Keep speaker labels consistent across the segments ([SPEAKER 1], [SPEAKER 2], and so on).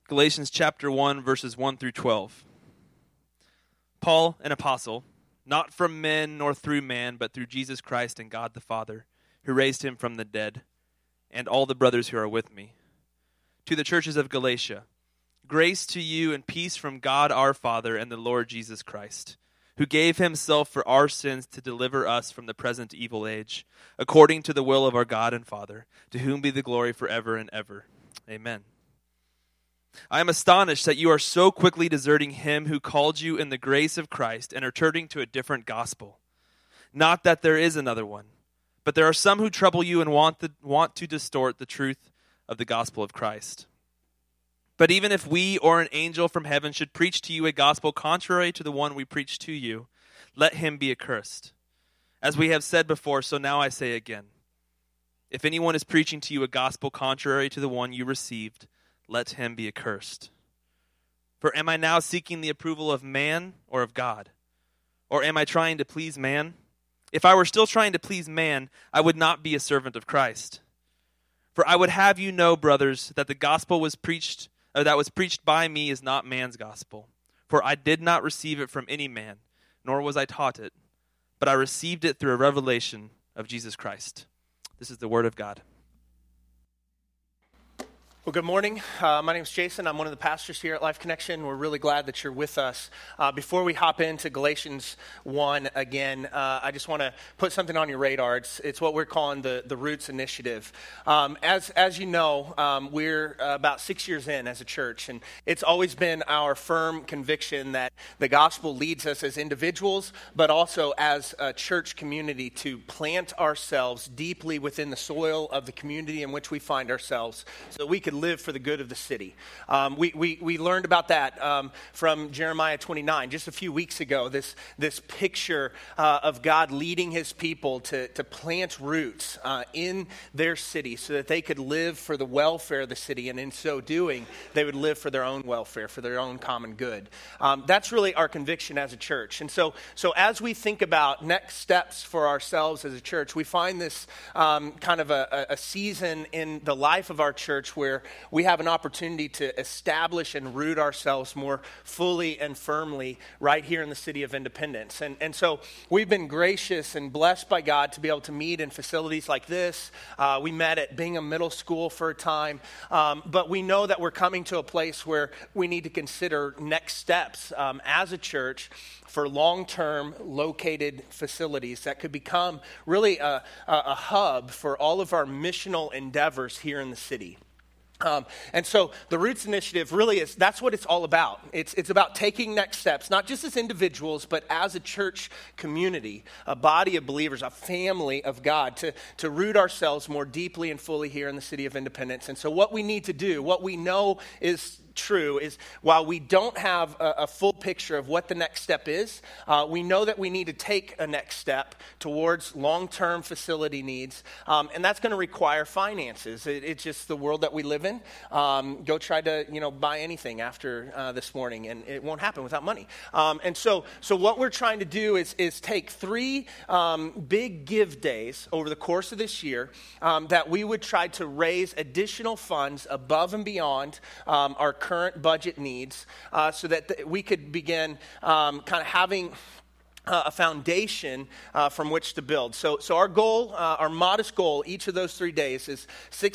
[SPEAKER 1] Galatians chapter 1, verses 1 through 12. Paul, an apostle, not from men nor through man, but through Jesus Christ and God the Father, who raised him from the dead, and all the brothers who are with me. To the churches of Galatia, grace to you and peace from God our Father and the Lord Jesus Christ, who gave himself for our sins to deliver us from the present evil age, according to the will of our God and Father, to whom be the glory forever and ever. Amen. I am astonished that you are so quickly deserting him who called you in the grace of Christ and are turning to a different gospel. Not that there is another one, but there are some who trouble you and want to distort the truth of the gospel of Christ. But even if we or an angel from heaven should preach to you a gospel contrary to the one we preach to you, let him be accursed. As we have said before, so now I say again. If anyone is preaching to you a gospel contrary to the one you received, let him be accursed. For am I now seeking the approval of man or of God? Or am I trying to please man? If I were still trying to please man, I would not be a servant of Christ. For I would have you know, brothers, that the gospel that was preached by me is not man's gospel. For I did not receive it from any man, nor was I taught it, but I received it through a revelation of Jesus Christ. This is the word of God.
[SPEAKER 2] Well, good morning. My name is Jason. I'm one of the pastors here at Life Connection. We're really glad that you're with us. Before we hop into Galatians 1 again, I just want to put something on your radar. It's what we're calling the Roots Initiative. As you know, we're about 6 years in as a church, and it's always been our firm conviction that the gospel leads us as individuals, but also as a church community to plant ourselves deeply within the soil of the community in which we find ourselves so that we could live for the good of the city. We learned about that from Jeremiah 29 just a few weeks ago, this picture of God leading his people to plant roots in their city so that they could live for the welfare of the city, and in so doing, they would live for their own welfare, for their own common good. That's really our conviction as a church. And so as we think about next steps for ourselves as a church, we find this kind of a season in the life of our church where we have an opportunity to establish and root ourselves more fully and firmly right here in the city of Independence. And so we've been gracious and blessed by God to be able to meet in facilities like this. We met at Bingham Middle School for a time, but we know that we're coming to a place where we need to consider next steps as a church for long-term located facilities that could become really a hub for all of our missional endeavors here in the city. And so the Roots Initiative really that's what it's all about. It's about taking next steps, not just as individuals, but as a church community, a body of believers, a family of God, to root ourselves more deeply and fully here in the city of Independence. And so what we need to do, what we know is true, is while we don't have a full picture of what the next step is, we know that we need to take a next step towards long-term facility needs, and that's going to require finances. It's just the world that we live in. Go try to buy anything after this morning, and it won't happen without money. And so what we're trying to do is take 3 big give days over the course of this year that we would try to raise additional funds above and beyond our current budget needs so that we could begin kind of having a foundation from which to build. So our goal, our modest goal, each of those 3 days is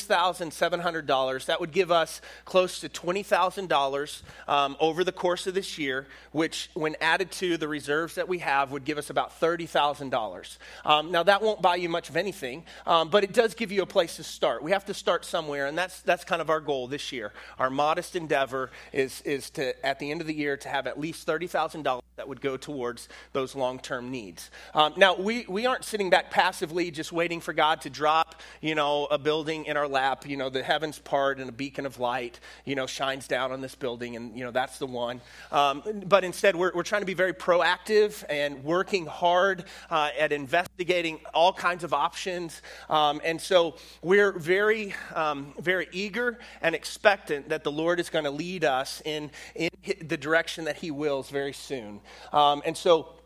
[SPEAKER 2] $6,700. That would give us close to $20,000 over the course of this year, which when added to the reserves that we have would give us about $30,000. Now that won't buy you much of anything, but it does give you a place to start. We have to start somewhere, and that's kind of our goal this year. Our modest endeavor is to, at the end of the year, to have at least $30,000 that would go towards those long-term needs. Now, we aren't sitting back passively just waiting for God to drop, a building in our lap. The heavens part and a beacon of light, shines down on this building, and, that's the one. But instead, we're trying to be very proactive and working hard at investigating all kinds of options. And so we're very, very eager and expectant that the Lord is going to lead us in the direction that he wills very soon. And so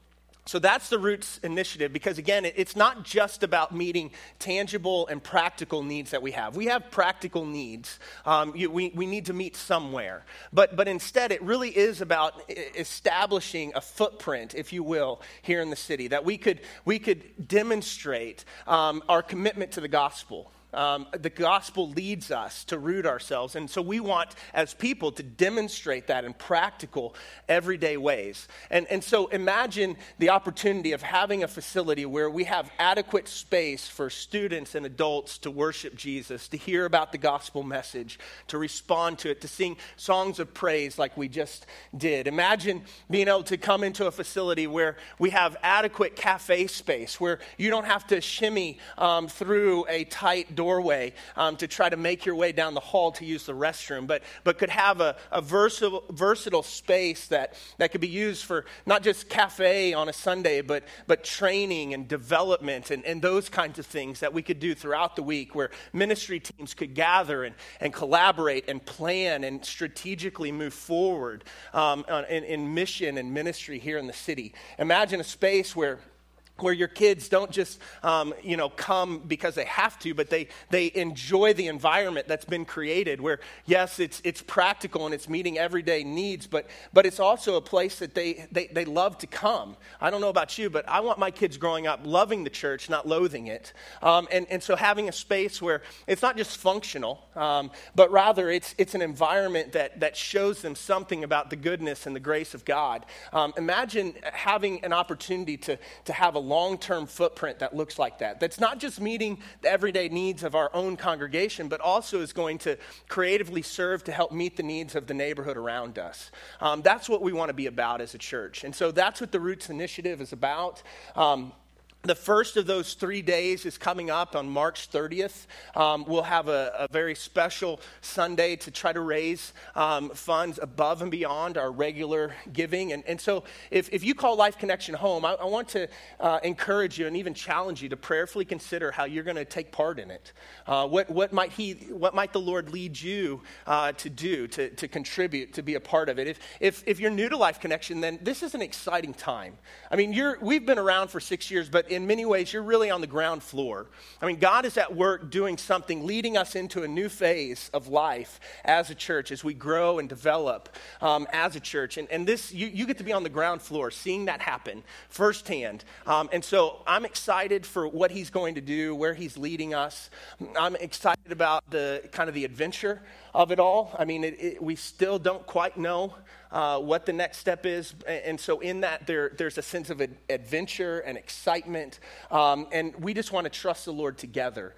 [SPEAKER 2] So that's the Roots initiative, because again, it's not just about meeting tangible and practical needs that we have. We have practical needs. We need to meet somewhere. But instead, it really is about establishing a footprint, if you will, here in the city, that we could demonstrate our commitment to the gospel. The gospel leads us to root ourselves. And so we want, as people, to demonstrate that in practical, everyday ways. And so imagine the opportunity of having a facility where we have adequate space for students and adults to worship Jesus, to hear about the gospel message, to respond to it, to sing songs of praise like we just did. Imagine being able to come into a facility where we have adequate cafe space, where you don't have to shimmy through a tight doorway to try to make your way down the hall to use the restroom, but could have a versatile space that could be used for not just cafe on a Sunday, but training and development and those kinds of things that we could do throughout the week, where ministry teams could gather and collaborate and plan and strategically move forward in mission and ministry here in the city. Imagine a space where your kids don't just, come because they have to, but they enjoy the environment that's been created, where, yes, it's practical and it's meeting everyday needs, but it's also a place that they love to come. I don't know about you, but I want my kids growing up loving the church, not loathing it. And so having a space where it's not just functional, but rather it's an environment that shows them something about the goodness and the grace of God. Imagine having an opportunity to have a long-term footprint that looks like that. That's not just meeting the everyday needs of our own congregation, but also is going to creatively serve to help meet the needs of the neighborhood around us. That's what we want to be about as a church. And so that's what the Roots Initiative is about. The first of those 3 days is coming up on March 30th. We'll have a very special Sunday to try to raise funds above and beyond our regular giving. And so if you call Life Connection home, I want to encourage you and even challenge you to prayerfully consider how you're going to take part in it. What might the Lord lead you to do, to contribute, to be a part of it? If you're new to Life Connection, then this is an exciting time. I mean, we've been around for 6 years, but in many ways, you're really on the ground floor. I mean, God is at work doing something, leading us into a new phase of life as a church, as we grow and develop as a church. And this, you get to be on the ground floor, seeing that happen firsthand. And so I'm excited for what he's going to do, where he's leading us. I'm excited about the adventure of it all. I mean, we still don't quite know what the next step is. And so in that, there's a sense of adventure and excitement. And we just want to trust the Lord together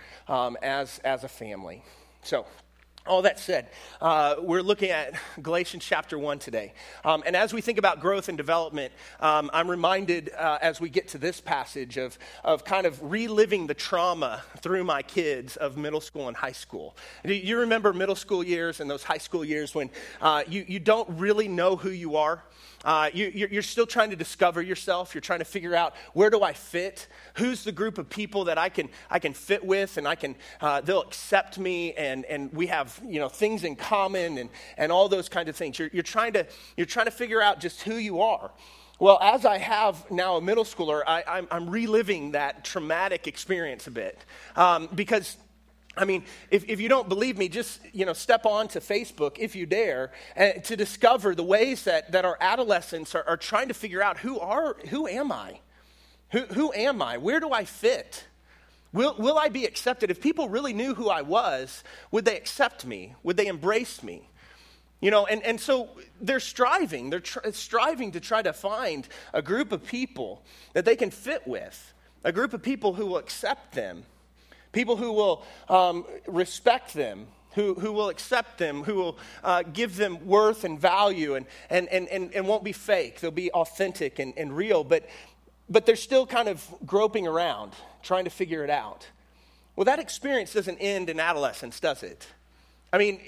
[SPEAKER 2] as a family. So all that said, we're looking at Galatians chapter 1 today. And as we think about growth and development, I'm reminded as we get to this passage of kind of reliving the trauma through my kids of middle school and high school. Do you remember middle school years and those high school years when you don't really know who you are? You're still trying to discover yourself. You're trying to figure out, where do I fit? Who's the group of people that I can fit with, and they'll accept me, and we have things in common, and all those kinds of things. You're trying to figure out just who you are. Well, as I have now a middle schooler, I'm reliving that traumatic experience a bit because. I mean, if you don't believe me, just, step on to Facebook, if you dare, to discover the ways that our adolescents are trying to figure out, who am I? Who am I? Where do I fit? Will I be accepted? If people really knew who I was, would they accept me? Would they embrace me? And so they're striving. They're striving to try to find a group of people that they can fit with, a group of people who will accept them. People who will respect them, who will accept them, who will give them worth and value and won't be fake. They'll be authentic and real, but they're still kind of groping around, trying to figure it out. Well, that experience doesn't end in adolescence, does it? I mean,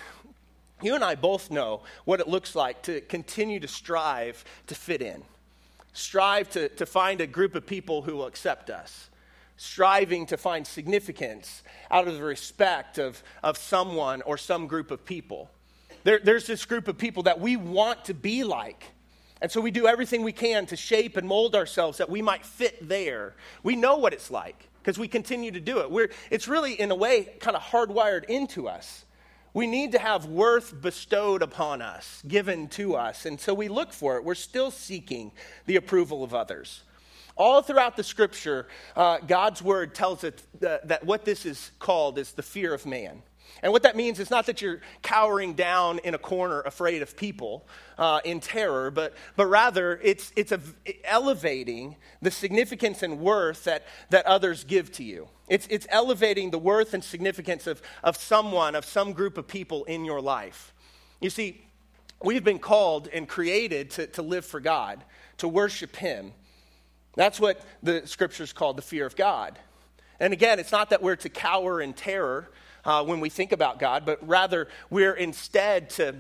[SPEAKER 2] you and I both know what it looks like to continue to strive to fit in. Strive to find a group of people who will accept us. Striving to find significance out of the respect of someone or some group of people. There's this group of people that we want to be like. And so we do everything we can to shape and mold ourselves that we might fit there. We know what it's like because we continue to do it. It's really, in a way, kind of hardwired into us. We need to have worth bestowed upon us, given to us. And so we look for it. We're still seeking the approval of others. All throughout the scripture, God's word tells us that what this is called is the fear of man. And what that means is not that you're cowering down in a corner afraid of people in terror, but rather it's elevating the significance and worth that others give to you. It's elevating the worth and significance of some group of people in your life. You see, we've been called and created to live for God, to worship Him. That's what the scriptures call the fear of God. And again, it's not that we're to cower in terror when we think about God, but rather we're instead to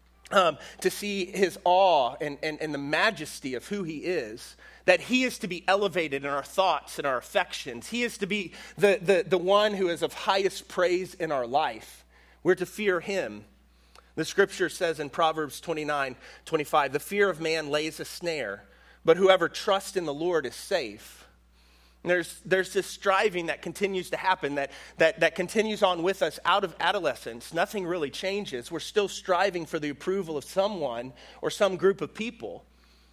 [SPEAKER 2] see His awe and the majesty of who He is, that He is to be elevated in our thoughts and our affections. He is to be the one who is of highest praise in our life. We're to fear Him. The scripture says in Proverbs 29:25, the fear of man lays a snare, but whoever trusts in the Lord is safe. There's this striving that continues to happen, that continues on with us out of adolescence. Nothing really changes. We're still striving for the approval of someone or some group of people.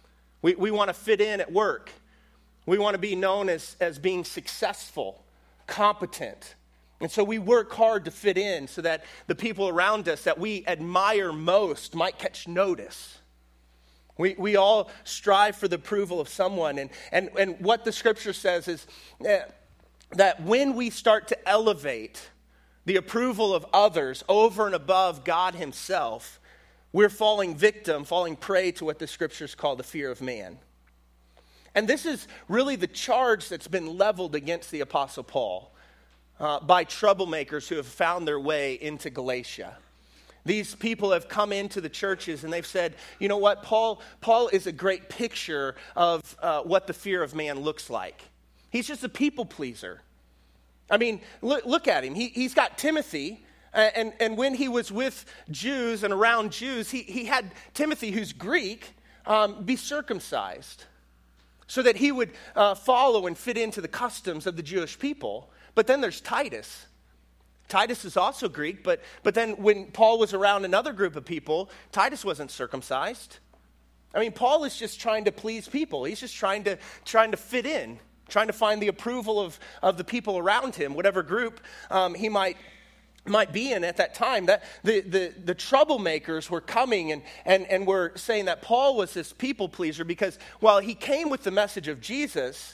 [SPEAKER 2] We want to fit in at work. We want to be known as being successful, competent. And so we work hard to fit in so that the people around us that we admire most might catch notice. We all strive for the approval of someone. And what the scripture says is that when we start to elevate the approval of others over and above God Himself, we're falling prey to what the scriptures call the fear of man. And this is really the charge that's been leveled against the Apostle Paul by troublemakers who have found their way into Galatia. These people have come into the churches and they've said, you know what, Paul is a great picture of what the fear of man looks like. He's just a people pleaser. I mean, look at him. He's got Timothy, and when he was with Jews and around Jews, he had Timothy, who's Greek, be circumcised so that he would follow and fit into the customs of the Jewish people. But then there's Titus. Titus is also Greek, but then when Paul was around another group of people, Titus wasn't circumcised. I mean, Paul is just trying to please people. He's just trying to fit in, trying to find the approval of the people around him, whatever group he might be in at that time. That the troublemakers were coming and were saying that Paul was this people pleaser because while he came with the message of Jesus,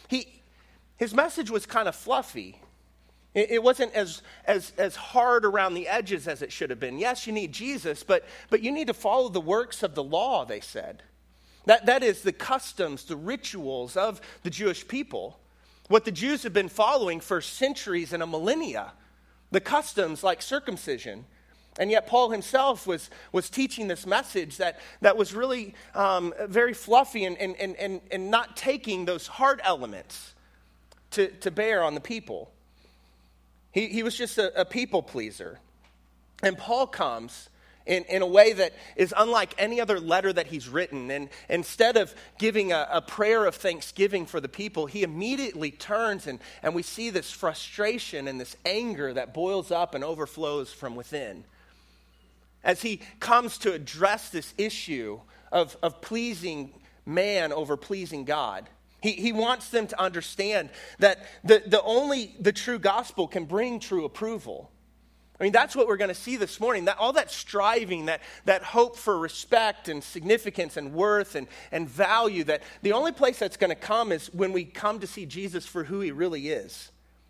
[SPEAKER 2] his message was kind of fluffy. It wasn't as hard around the edges as it should have been. Yes, you need Jesus, but you need to follow the works of the law, they said. That is the customs, the rituals of the Jewish people. What the Jews have been following for centuries and a millennia. The customs like circumcision. And yet Paul himself was teaching this message that was really very fluffy and not taking those hard elements to bear on the people. He was just a people pleaser. And Paul comes in a way that is unlike any other letter that he's written. And instead of giving a prayer of thanksgiving for the people, he immediately turns and we see this frustration and this anger that boils up and overflows from within. As he comes to address this issue of pleasing man over pleasing God. He wants them to understand that the true gospel can bring true approval. I mean, that's what we're going to see this morning. That all that striving, that hope for respect and significance and worth and value, that the only place that's going to come is when we come to see Jesus for who He really is.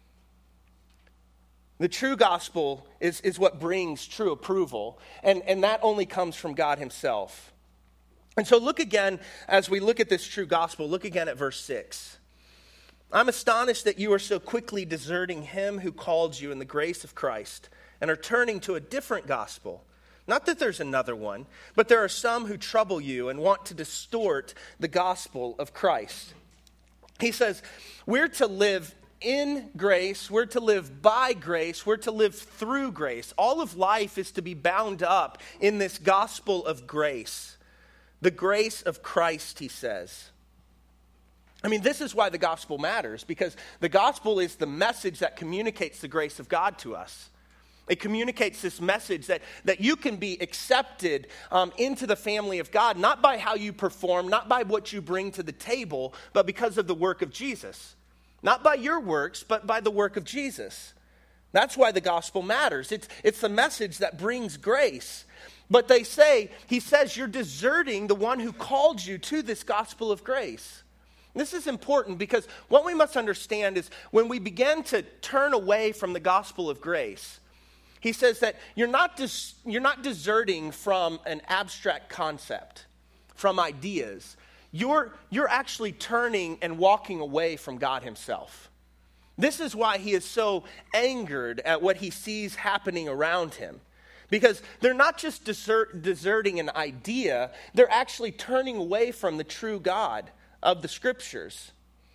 [SPEAKER 2] The true gospel is what brings true approval, and that only comes from God Himself. And so look again, as we look at this true gospel, look again at verse 6. I'm astonished that you are so quickly deserting Him who called you in the grace of Christ and are turning to a different gospel. Not that there's another one, but there are some who trouble you and want to distort the gospel of Christ. He says, we're to live in grace, we're to live by grace, we're to live through grace. All of life is to be bound up in this gospel of grace. The grace of Christ, he says. I mean, this is why the gospel matters, because the gospel is the message that communicates the grace of God to us. It communicates this message that you can be accepted into the family of God, not by how you perform, not by what you bring to the table, but because of the work of Jesus. Not by your works, but by the work of Jesus. That's why the gospel matters. It's the message that brings grace. But he says, you're deserting the one who called you to this gospel of grace. This is important because what we must understand is when we begin to turn away from the gospel of grace, he says that you're not deserting from an abstract concept, from ideas. You're actually turning and walking away from God himself. This is why he is so angered at what he sees happening around him. Because they're not just deserting an idea, they're actually turning away from the true God of the scriptures.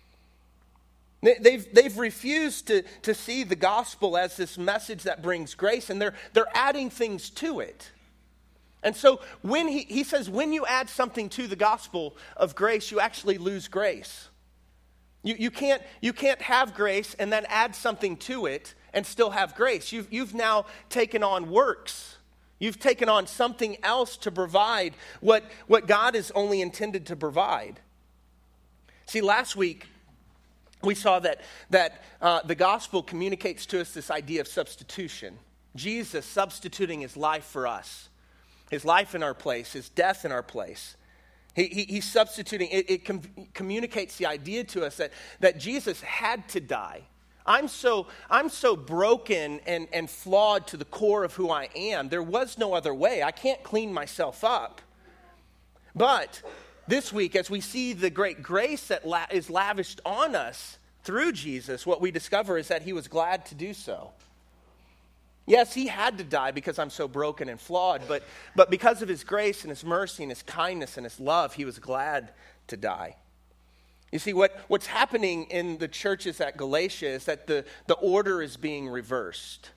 [SPEAKER 2] They've refused to see the gospel as this message that brings grace, and they're adding things to it. And so when he says, when you add something to the gospel of grace, you actually lose grace. You can't have grace and then add something to it and still have grace. You've now taken on works. You've taken on something else to provide what God is only intended to provide. See, last week, we saw that the gospel communicates to us this idea of substitution. Jesus substituting his life for us. His life in our place, his death in our place. He's substituting. It communicates the idea to us that Jesus had to die. I'm so broken and flawed to the core of who I am. There was no other way. I can't clean myself up. But this week, as we see the great grace that is lavished on us through Jesus, what we discover is that he was glad to do so. Yes, he had to die because I'm so broken and flawed, but because of his grace and his mercy and his kindness and his love, he was glad to die. You see, what's happening in the churches at Galatia is that the order is being reversed.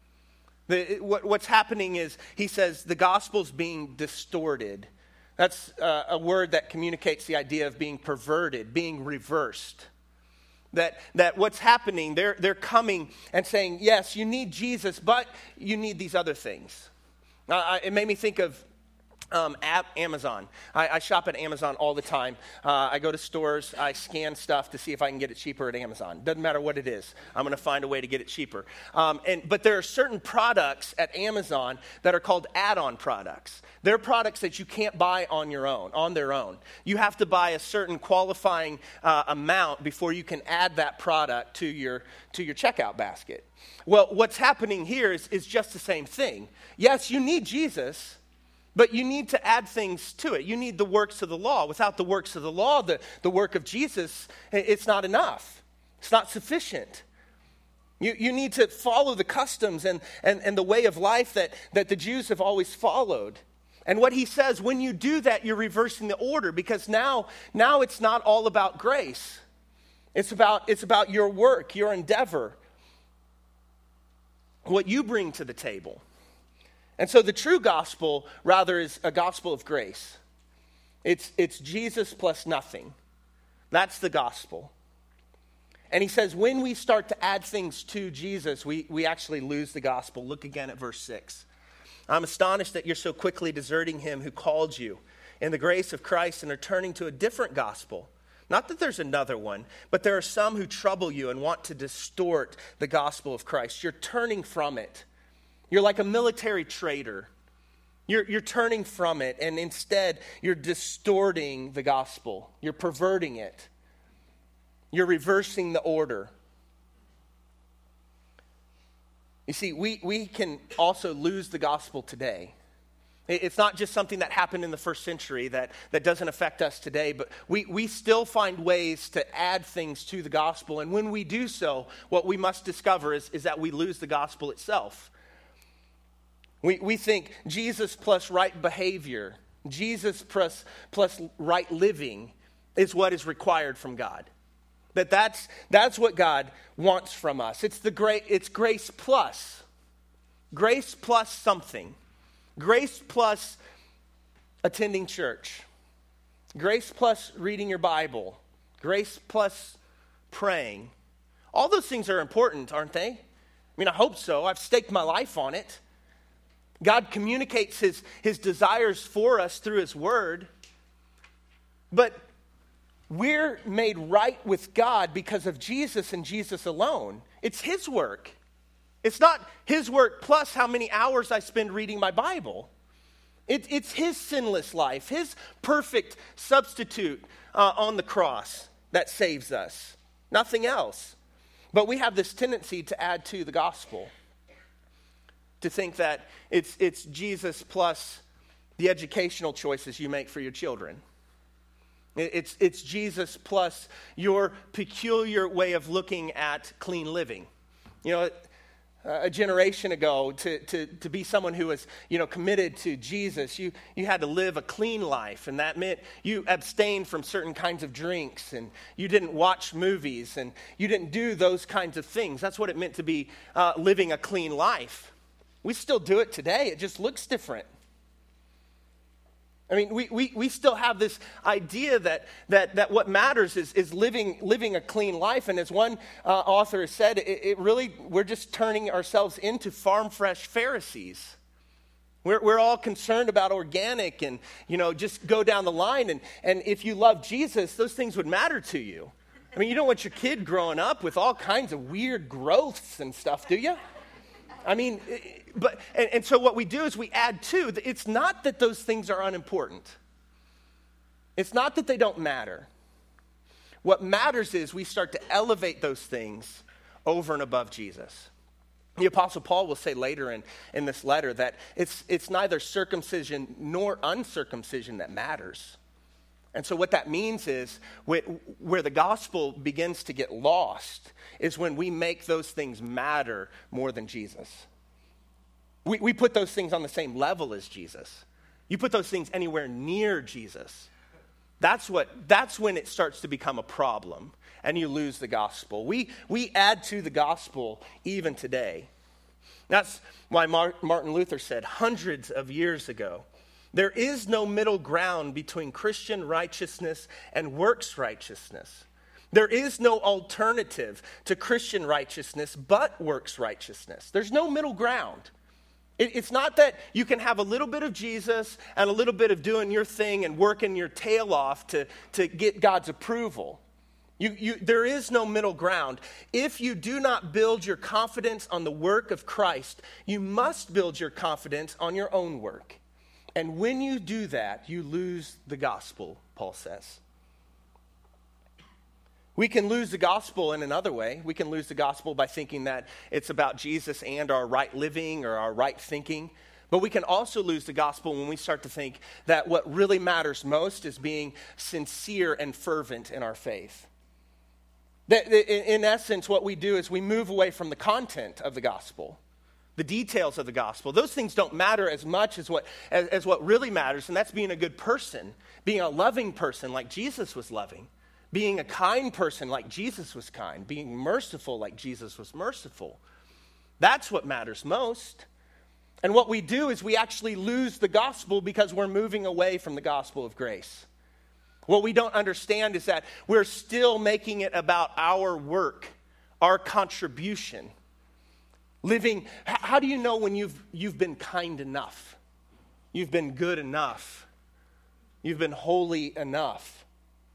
[SPEAKER 2] What's happening is, he says, the gospel's being distorted. That's a word that communicates the idea of being perverted, being reversed. That what's happening, they're coming and saying, yes, you need Jesus, but you need these other things. It made me think of Amazon. I shop at Amazon all the time. I go to stores, I scan stuff to see if I can get it cheaper at Amazon. Doesn't matter what it is. I'm going to find a way to get it cheaper. But there are certain products at Amazon that are called add-on products. They're products that you can't buy on their own. You have to buy a certain qualifying amount before you can add that product to your checkout basket. Well, what's happening here is just the same thing. Yes, you need Jesus, but you need to add things to it. You need the works of the law. Without the works of the law, the work of Jesus, it's not enough. It's not sufficient. You need to follow the customs and the way of life that the Jews have always followed. And what he says, when you do that, you're reversing the order, because now it's not all about grace. It's about your work, your endeavor, what you bring to the table. And so the true gospel, rather, is a gospel of grace. It's Jesus plus nothing. That's the gospel. And he says when we start to add things to Jesus, we actually lose the gospel. Look again at verse 6. I'm astonished that you're so quickly deserting him who called you in the grace of Christ and are turning to a different gospel. Not that there's another one, but there are some who trouble you and want to distort the gospel of Christ. You're turning from it. You're like a military traitor. You're turning from it, and instead you're distorting the gospel. You're perverting it. You're reversing the order. You see, we can also lose the gospel today. It's not just something that happened in the first century that doesn't affect us today, but we still find ways to add things to the gospel. And when we do so, what we must discover is that we lose the gospel itself. We think Jesus plus right behavior, Jesus plus right living is what is required from God. That's what God wants from us. It's grace plus. Grace plus something. Grace plus attending church. grace plus reading your Bible, grace plus praying, all those things are important, aren't they? I mean, I hope so. I've staked my life on it. God communicates his desires for us through his word. But we're made right with God because of Jesus and Jesus alone. It's his work. It's not his work plus how many hours I spend reading my Bible. It's his sinless life, his perfect substitute on the cross that saves us. Nothing else. But we have this tendency to add to the gospel. To think that it's Jesus plus the educational choices you make for your children. It's Jesus plus your peculiar way of looking at clean living. You know, a generation ago, to be someone who was, committed to Jesus, you had to live a clean life, and that meant you abstained from certain kinds of drinks, and you didn't watch movies, and you didn't do those kinds of things. That's what it meant to be living a clean life. We still do it today. It just looks different. I mean, we still have this idea that what matters is living a clean life. And as one author has said, it really, we're just turning ourselves into farm fresh Pharisees. We're all concerned about organic and, just go down the line. And if you love Jesus, those things would matter to you. I mean, you don't want your kid growing up with all kinds of weird growths and stuff, do you? I mean, and so what we do is we add to. It's not that those things are unimportant. It's not that they don't matter. What matters is we start to elevate those things over and above Jesus. The Apostle Paul will say later in this letter that it's neither circumcision nor uncircumcision that matters. And so what that means is where the gospel begins to get lost is when we make those things matter more than Jesus. We put those things on the same level as Jesus. You put those things anywhere near Jesus. That's when it starts to become a problem and you lose the gospel. We add to the gospel even today. That's why Martin Luther said hundreds of years ago, there is no middle ground between Christian righteousness and works righteousness. There is no alternative to Christian righteousness but works righteousness. There's no middle ground. It's not that you can have a little bit of Jesus and a little bit of doing your thing and working your tail off to get God's approval. There is no middle ground. If you do not build your confidence on the work of Christ, you must build your confidence on your own work. And when you do that, you lose the gospel, Paul says. We can lose the gospel in another way. We can lose the gospel by thinking that it's about Jesus and our right living or our right thinking. But we can also lose the gospel when we start to think that what really matters most is being sincere and fervent in our faith. That in essence, what we do is we move away from the content of the gospel. The details of the gospel. Those things don't matter as much as what really matters, and that's being a good person, being a loving person like Jesus was loving, being a kind person like Jesus was kind, being merciful like Jesus was merciful. That's what matters most. And what we do is we actually lose the gospel because we're moving away from the gospel of grace. What we don't understand is that we're still making it about our work, our contribution. Living, how do you know when you've been kind enough? You've been good enough. You've been holy enough.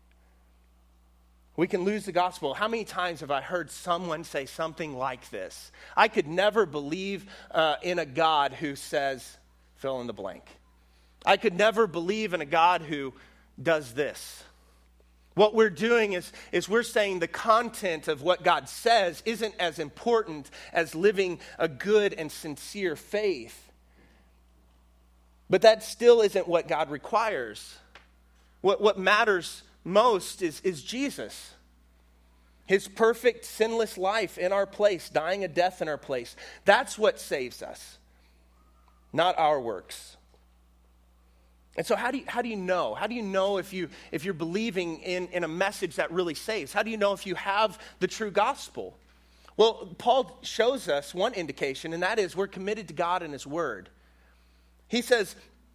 [SPEAKER 2] We can lose the gospel. How many times have I heard someone say something like this? I could never believe in a God who says, fill in the blank. I could never believe in a God who does this. What we're doing is we're saying the content of what God says isn't as important as living a good and sincere faith. But that still isn't what God requires. What matters most is Jesus. His perfect, sinless life in our place, dying a death in our place. That's what saves us, not our works. And so how do you know? How do you know if you're believing in a message that really saves? How do you know if you have the true gospel? Well, Paul shows us one indication, and that is we're committed to God and his word. He says,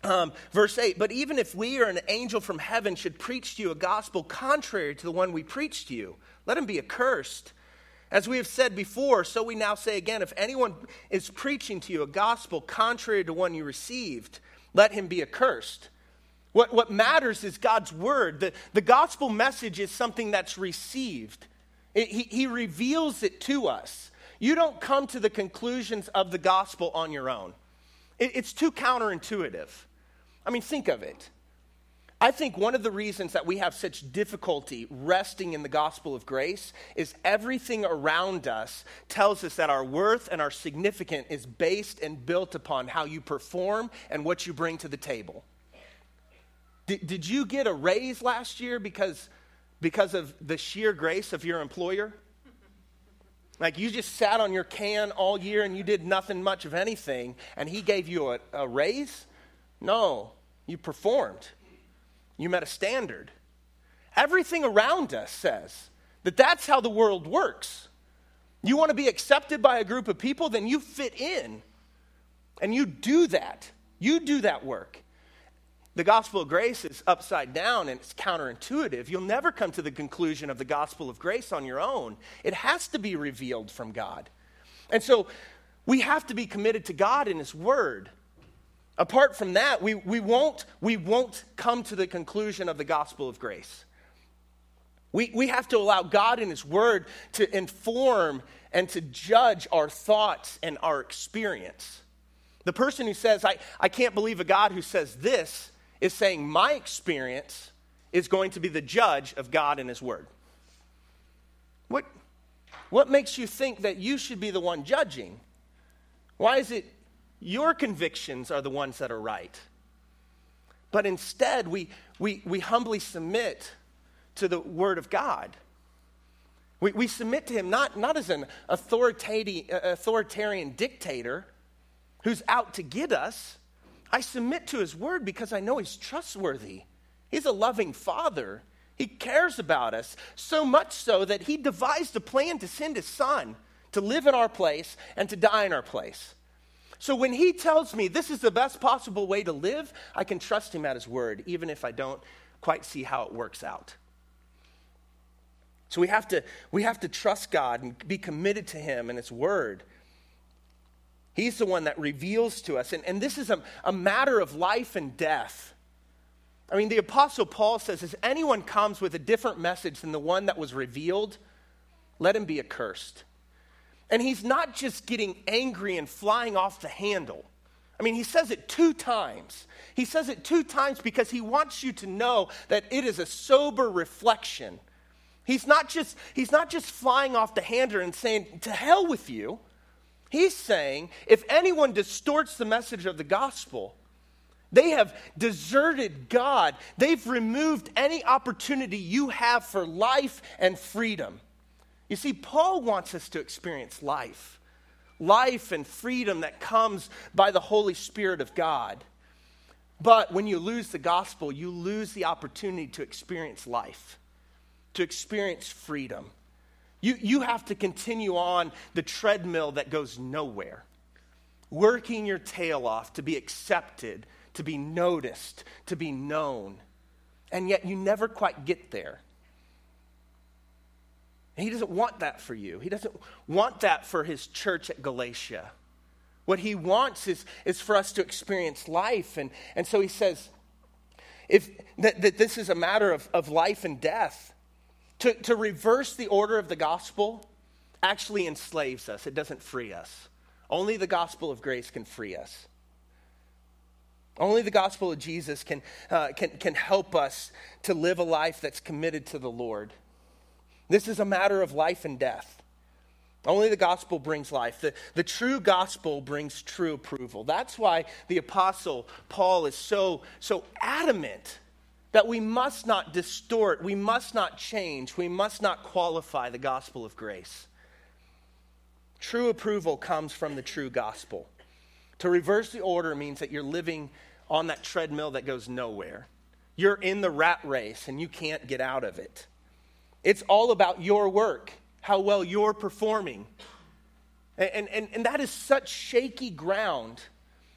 [SPEAKER 2] Verse 8, but even if we or an angel from heaven should preach to you a gospel contrary to the one we preached to you, let him be accursed. As we have said before, so we now say again, if anyone is preaching to you a gospel contrary to one you received, let him be accursed. What matters is God's word. The gospel message is something that's received. He reveals it to us. You don't come to the conclusions of the gospel on your own. It's too counterintuitive. I mean, think of it. I think one of the reasons that we have such difficulty resting in the gospel of grace is everything around us tells us that our worth and our significance is based and built upon how you perform and what you bring to the table. Did you get a raise last year because of the sheer grace of your employer? Like you just sat on your can all year and you did nothing much of anything and he gave you a raise? No, you performed. You met a standard. Everything around us says that that's how the world works. You want to be accepted by a group of people, then you fit in. And you do that. You do that work. The gospel of grace is upside down and it's counterintuitive. You'll never come to the conclusion of the gospel of grace on your own. It has to be revealed from God. And so we have to be committed to God and his word. Apart from that, we won't come to the conclusion of the gospel of grace. We have to allow God and his word to inform and to judge our thoughts and our experience. The person who says, I can't believe a God who says this, is saying my experience is going to be the judge of God and his word. What makes you think that you should be the one judging? Why is it your convictions are the ones that are right? But instead, we humbly submit to the word of God. We submit to him not as an authoritarian dictator who's out to get us. I submit to his word because I know he's trustworthy. He's a loving father. He cares about us, so much so that he devised a plan to send his son to live in our place and to die in our place. So when he tells me this is the best possible way to live, I can trust him at his word, even if I don't quite see how it works out. So we have to trust God and be committed to him and his word. He's the one that reveals to us. And this is a matter of life and death. I mean, the Apostle Paul says, if anyone comes with a different message than the one that was revealed, let him be accursed. And he's not just getting angry and flying off the handle. I mean, he says it 2 times. He says it 2 times because he wants you to know that it is a sober reflection. He's not just flying off the handle and saying, to hell with you. He's saying, if anyone distorts the message of the gospel, they have deserted God. They've removed any opportunity you have for life and freedom. You see, Paul wants us to experience life and freedom that comes by the Holy Spirit of God. But when you lose the gospel, you lose the opportunity to experience life, to experience freedom. You have to continue on the treadmill that goes nowhere, working your tail off to be accepted, to be noticed, to be known. And yet you never quite get there. And he doesn't want that for you. He doesn't want that for his church at Galatia. What he wants is for us to experience life. And so he says that this is a matter of life and death. To reverse the order of the gospel actually enslaves us. It doesn't free us. Only the gospel of grace can free us. Only the gospel of Jesus can help us to live a life that's committed to the Lord. This is a matter of life and death. Only the gospel brings life. The true gospel brings true approval. That's why the apostle Paul is so adamant that we must not distort, we must not change, we must not qualify the gospel of grace. True approval comes from the true gospel. To reverse the order means that you're living on that treadmill that goes nowhere. You're in the rat race and you can't get out of it. It's all about your work, how well you're performing. And that is such shaky ground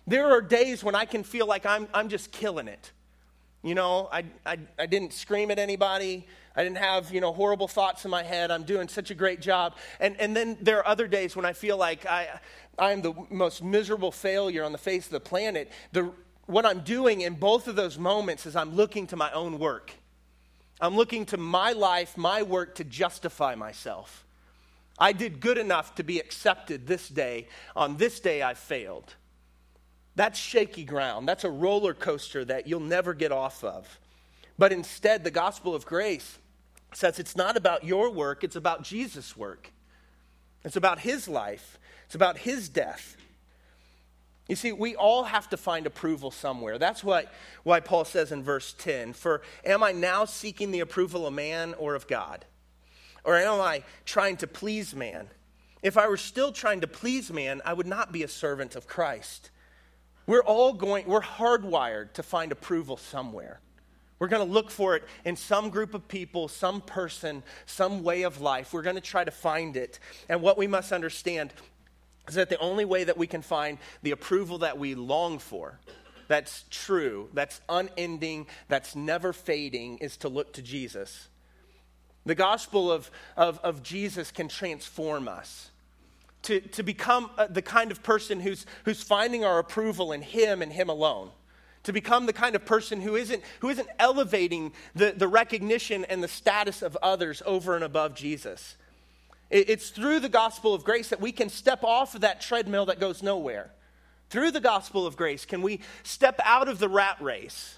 [SPEAKER 2] There are days when I can feel like I'm just killing it. I didn't scream at anybody. I didn't have, horrible thoughts in my head. I'm doing such a great job. And then there are other days when I feel like I'm the most miserable failure on the face of the planet. What I'm doing in both of those moments is I'm looking to my own work. I'm looking to my life, my work to justify myself. I did good enough to be accepted this day. On this day, I failed. That's shaky ground. That's a roller coaster that you'll never get off of. But instead, the gospel of grace says it's not about your work, it's about Jesus' work. It's about his life. It's about his death. You see, we all have to find approval somewhere. That's why Paul says in verse 10, "For am I now seeking the approval of man or of God? Or am I trying to please man? If I were still trying to please man, I would not be a servant of Christ." We're hardwired to find approval somewhere. We're going to look for it in some group of people, some person, some way of life. We're going to try to find it. And what we must understand is that the only way that we can find the approval that we long for, that's true, that's unending, that's never fading, is to look to Jesus. The gospel of Jesus can transform us to become the kind of person who's finding our approval in him and him alone. To become the kind of person who isn't elevating the recognition and the status of others over and above Jesus. It's through the gospel of grace that we can step off of that treadmill that goes nowhere. Through the gospel of grace can we step out of the rat race.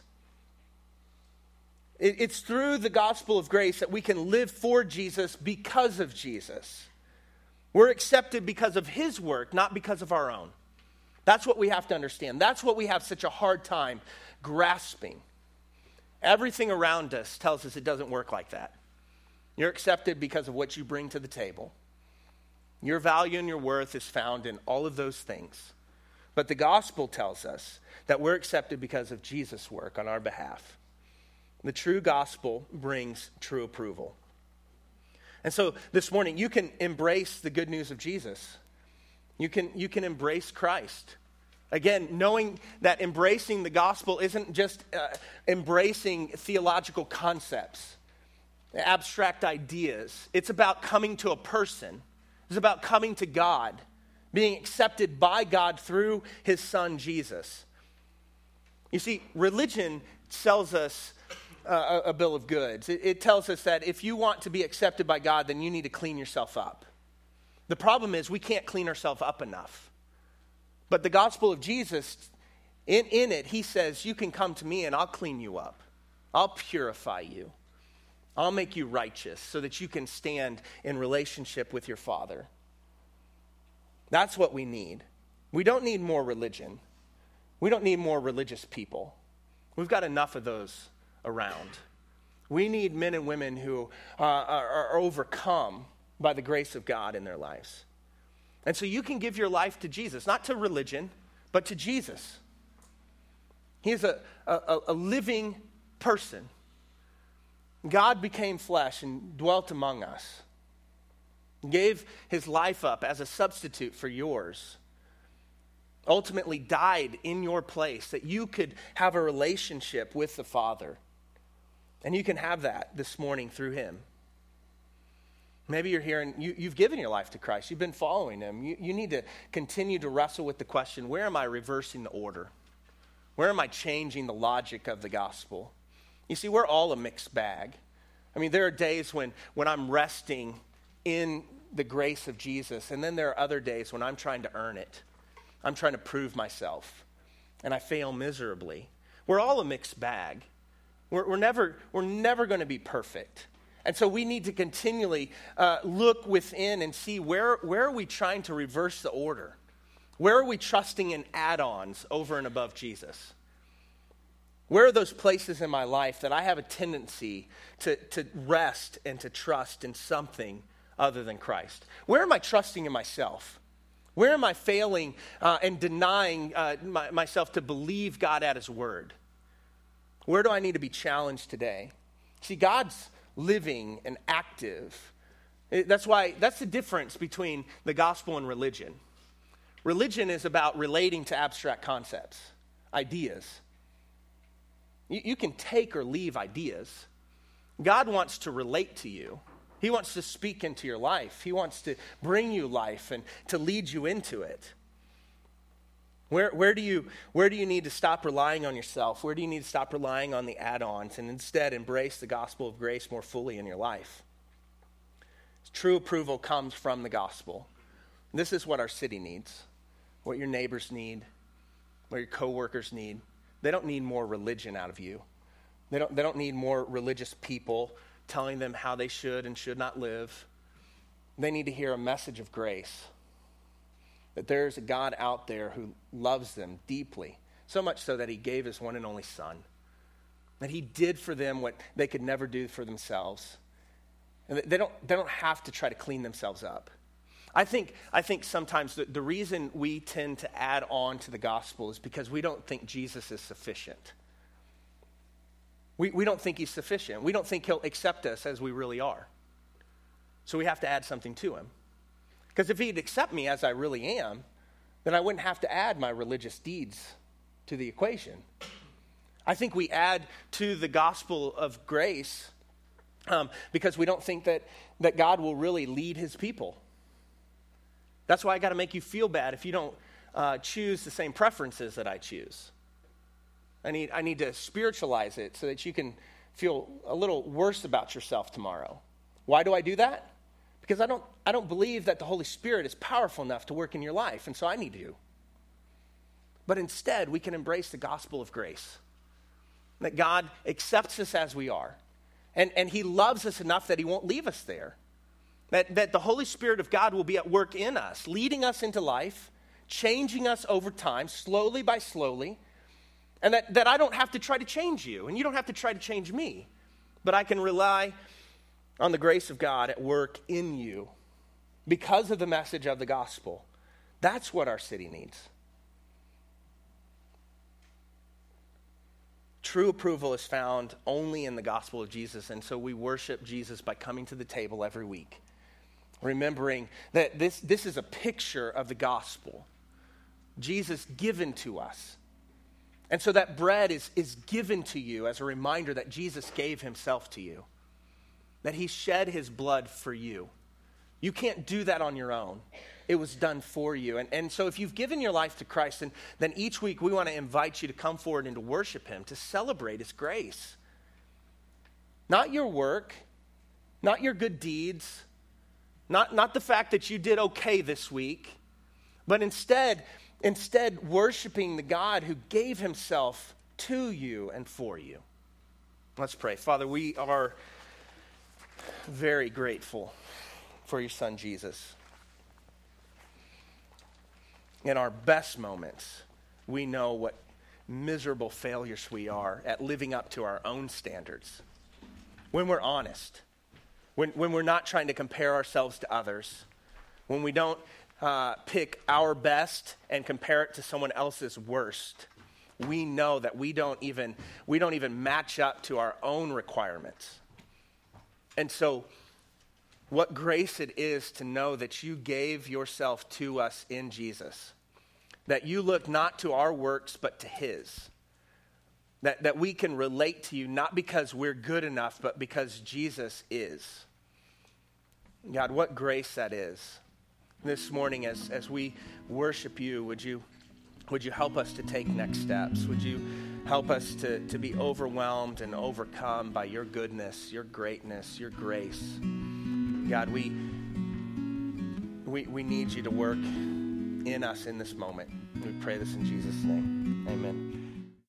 [SPEAKER 2] It's through the gospel of grace that we can live for Jesus because of Jesus. We're accepted because of his work, not because of our own. That's what we have to understand. That's what we have such a hard time grasping. Everything around us tells us it doesn't work like that. You're accepted because of what you bring to the table. Your value and your worth is found in all of those things. But the gospel tells us that we're accepted because of Jesus' work on our behalf. The true gospel brings true approval. And so this morning, you can embrace the good news of Jesus. You can embrace Christ. Again, knowing that embracing the gospel isn't just embracing theological concepts, abstract ideas. It's about coming to a person. It's about coming to God, being accepted by God through his son, Jesus. You see, religion sells us a bill of goods. It tells us that if you want to be accepted by God, then you need to clean yourself up. The problem is we can't clean ourselves up enough. But the gospel of Jesus, in it, he says, you can come to me and I'll clean you up. I'll purify you. I'll make you righteous so that you can stand in relationship with your Father. That's what we need. We don't need more religion. We don't need more religious people. We've got enough of those around. We need men and women who are overcome by the grace of God in their lives. And so you can give your life to Jesus, not to religion, but to Jesus. He is a living person. God became flesh and dwelt among us. Gave his life up as a substitute for yours. Ultimately died in your place that you could have a relationship with the Father. And you can have that this morning through him. Maybe you're here and you've given your life to Christ. You've been following him. You need to continue to wrestle with the question, where am I reversing the order? Where am I changing the logic of the gospel? You see, we're all a mixed bag. I mean, there are days when I'm resting in the grace of Jesus, and then there are other days when I'm trying to earn it. I'm trying to prove myself, and I fail miserably. We're all a mixed bag. We're never going to be perfect. And so we need to continually look within and see where are we trying to reverse the order? Where are we trusting in add-ons over and above Jesus? Where are those places in my life that I have a tendency to rest and to trust in something other than Christ? Where am I trusting in myself? Where am I failing and denying myself to believe God at his word? Where do I need to be challenged today? See, God's living and active. That's the difference between the gospel and religion. Religion is about relating to abstract concepts, ideas. You can take or leave ideas. God wants to relate to you. He wants to speak into your life. He wants to bring you life and to lead you into it. Where do you need to stop relying on yourself? Where do you need to stop relying on the add-ons and instead embrace the gospel of grace more fully in your life? True approval comes from the gospel. This is what our city needs, what your neighbors need, what your coworkers need. They don't need more religion out of you. They don't need more religious people telling them how they should and should not live. They need to hear a message of grace. That there's a God out there who loves them deeply, so much so that he gave his one and only son. That he did for them what they could never do for themselves. And they don't have to try to clean themselves up. I think sometimes the reason we tend to add on to the gospel is because we don't think Jesus is sufficient. We don't think he's sufficient. We don't think he'll accept us as we really are. So we have to add something to him. Because if he'd accept me as I really am, then I wouldn't have to add my religious deeds to the equation. I think we add to the gospel of grace because we don't think that God will really lead his people. That's why I got to make you feel bad if you don't choose the same preferences that I choose. I need to spiritualize it so that you can feel a little worse about yourself tomorrow. Why do I do that? Because I don't believe that the Holy Spirit is powerful enough to work in your life, and so I need to. But instead, we can embrace the gospel of grace. That God accepts us as we are. And he loves us enough that he won't leave us there. That the Holy Spirit of God will be at work in us, leading us into life, changing us over time, slowly by slowly. And that I don't have to try to change you, and you don't have to try to change me. But I can rely on the grace of God at work in you because of the message of the gospel. That's what our city needs. True approval is found only in the gospel of Jesus, and so we worship Jesus by coming to the table every week, remembering that this is a picture of the gospel. Jesus given to us. And so that bread is given to you as a reminder that Jesus gave himself to you. That he shed his blood for you. You can't do that on your own. It was done for you. And so if you've given your life to Christ, then each week we want to invite you to come forward and to worship him, to celebrate his grace. Not your work, not your good deeds, not the fact that you did okay this week, but instead worshiping the God who gave himself to you and for you. Let's pray. Father, we are very grateful for your son Jesus. In our best moments, we know what miserable failures we are at living up to our own standards. When we're honest, when we're not trying to compare ourselves to others, when we don't pick our best and compare it to someone else's worst, we know that we don't even match up to our own requirements. And so, what grace it is to know that you gave yourself to us in Jesus. That you look not to our works, but to his. That we can relate to you not because we're good enough, but because Jesus is. God, what grace that is. This morning as we worship you, would you help us to take next steps? Would you help us to be overwhelmed and overcome by your goodness, your greatness, your grace? God, we need you to work in us in this moment. We pray this in Jesus' name. Amen.